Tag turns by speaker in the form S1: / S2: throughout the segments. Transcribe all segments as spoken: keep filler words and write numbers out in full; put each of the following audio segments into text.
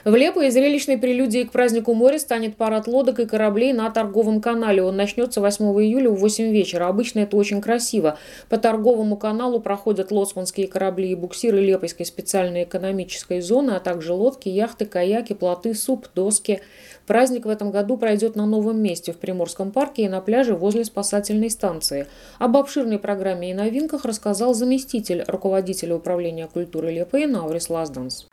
S1: В Лепое зрелищной прелюдией к празднику моря станет парад лодок и кораблей на торговом канале. Он начнется восьмого июля в восемь вечера. Обычно это очень красиво. По торговому каналу проходят лоцманские корабли и буксиры Лепойской специальной экономической зоны, а также лодки, яхты, каяки, плоты, суп, доски. Праздник в этом году пройдет на новом месте в Приморском парке и на пляже возле спасательной станции. Об обширной программе и новинках рассказал заместитель руководителя управления культуры Liepāja Nauris Lazdanis.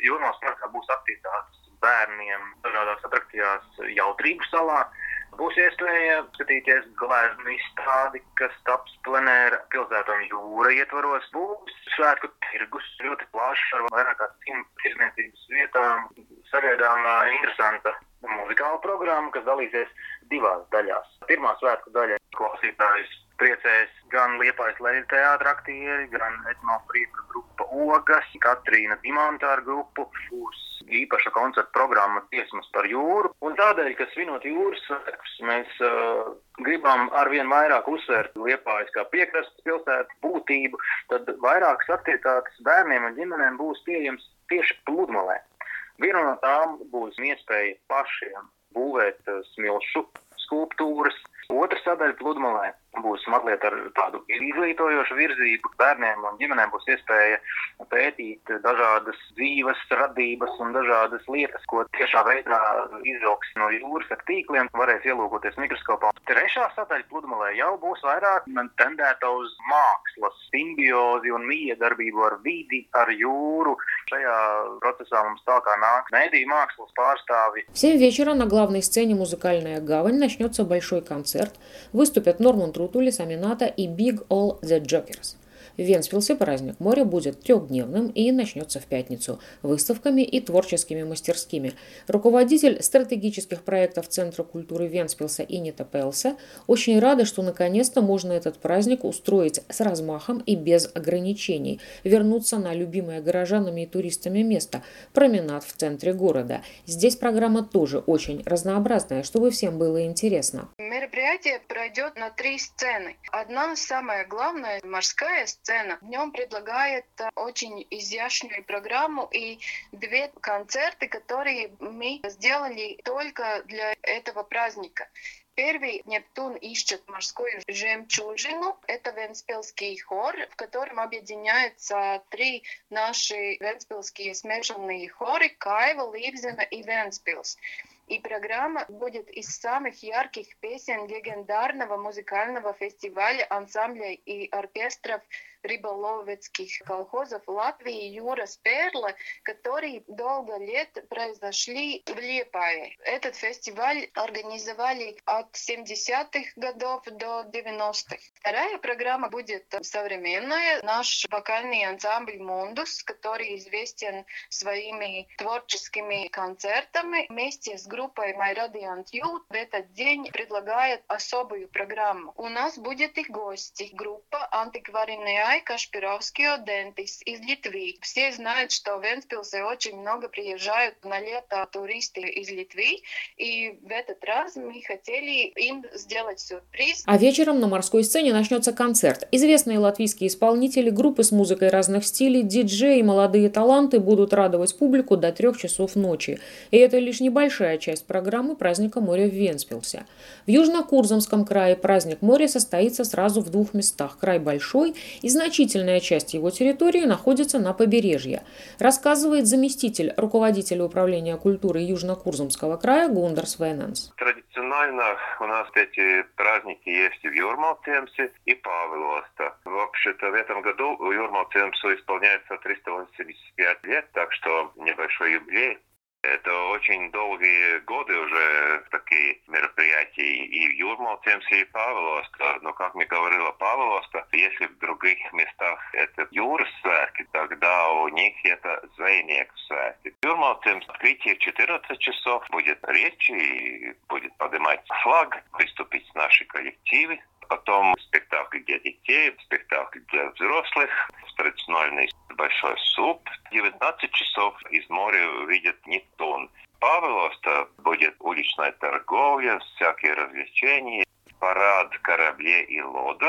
S2: Bērniem dažādās atrakcijās Jautrību salā. Būs iespēja skatīties gleznu izstādi, kas taps plenēra pilsētu un jūra ietvaros. Būs svētku tirgus, ļoti plašs ar vairāk kā simt tirdzniecības vietām. Sagaidāmā interesanta muzikāla programma, kas dalīsies divās daļās. Pirmā svētku daļa klausītājus priecēs gan Liepājas Leļu teātra aktieri, gan etnofrīka grupa Ogas, Katrīna Dimantāra grupu. Būs īpaša koncerta programma Dziesmas par jūru. Un tādēļ, ka svinot jūras svētkus, mēs uh, gribam arvien vairāk uzsvērt Liepājas kā piekrastes pilsētas būtību, tad vairākas aktivitātes bērniem un ģimenēm būs pieejams tieši pludmalē. Viena no tām būs iespēja pašiem būvēt uh, smilšu skulptūras. Otra sadaļa pludmalē būs mazliet ar tādu izglītojošu virzību. Bērniem un ģimenēm būs iespēja pētīt dažādas dzīves radības un dažādas lietas, ko tiešā veidā izvilks no jūras ar tīkliem, varēs ielūkoties mikroskopā. Trešā sadaļa pludmalē jau būs vairāk tendēta uz mākslas, simbiozi un miedarbību ar vidi, ar jūru. Šajā procesā mums tālāk nāk mediju mākslas pārstāvi.
S1: В семь вечера на главной сцене «Музыкальная гавань» начнется большой концерт. Выступят Норман Трутулис, Амината и Big All the Jokers. В Вентспилсе праздник моря будет трехдневным и начнется в пятницу выставками и творческими мастерскими. Руководитель стратегических проектов Центра культуры Вентспилса Инита Пелсе очень рада, что наконец-то можно этот праздник устроить с размахом и без ограничений, вернуться на любимое горожанами и туристами место – променад в центре города. Здесь программа тоже очень разнообразная, чтобы всем было интересно.
S3: Мероприятие пройдет на три сцены. Одна, самая главная, морская сцена. Днем предлагает очень изящную программу и две концерты, которые мы сделали только для этого праздника. Первый «Нептун ищет морскую жемчужину». Это вентспилский хор, в котором объединяются три наши вентспилские смешанные хоры – Кайва, Лībzeme и Вентспилс. И программа будет из самых ярких песен легендарного музыкального фестиваля ансамбля и оркестров рыболовецких колхозов Латвии «Jūras Pērle», которые долго лет произошли в Liepājai. Этот фестиваль организовали от семидесятых годов до девяностых. Вторая программа будет современная. Наш вокальный ансамбль «Mundus», который известен своими творческими концертами, вместе с группой My Radiant Youth в этот день предлагает особую программу. У нас будет и гости. Группа «Антикварные Кашпировские Дентис из Литвы. Все знают, что в Вентспилсе очень много приезжают на лето туристы из Литвы, и в этот раз мы хотели им сделать сюрприз.
S1: А вечером на морской сцене начнется концерт. Известные латвийские исполнители, группы с музыкой разных стилей, диджеи и молодые таланты будут радовать публику до трех часов ночи. И это лишь небольшая часть программы праздника моря в Вентспилсе. В Южно-Курзамском крае праздник моря состоится сразу в двух местах. Край большой и значительная часть его территории находится на побережье, рассказывает заместитель руководителя управления культуры Южно-Курзамского края Гундерс Вененс.
S4: Традиционально у нас эти праздники есть в Юрмалцемсе и Павелоста. Вообще-то в этом году у Юрмалцемсу исполняется триста восемьдесят пять лет, так что небольшой юбилей. Это очень долгие годы уже такие мероприятия и в Юрмалцемсе, и Павелоста. Но, как мне говорила Павелоста, если в других местах это Jūras svētki, тогда у них это Zvejnieku svētki. В Юрмалцемсе открытие в четырнадцать часов, будет речь и будет поднимать флаг, выступить наши коллективы. Потом спектакль для детей, спектакль для взрослых, традиционный большой суп. В девятнадцать часов из моря увидят Нептун. Павелоста будет уличная торговля, всякие развлечения, парад кораблей и лодок.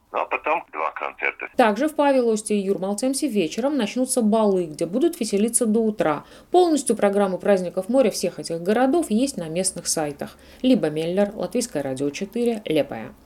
S4: Ну а потом два концерта.
S1: Также в Павелосте и Юрмалцемсе вечером начнутся балы, где будут веселиться до утра. Полностью программу праздников моря всех этих городов есть на местных сайтах. Либо Меллер, Латвийское радио четыре, Лепая.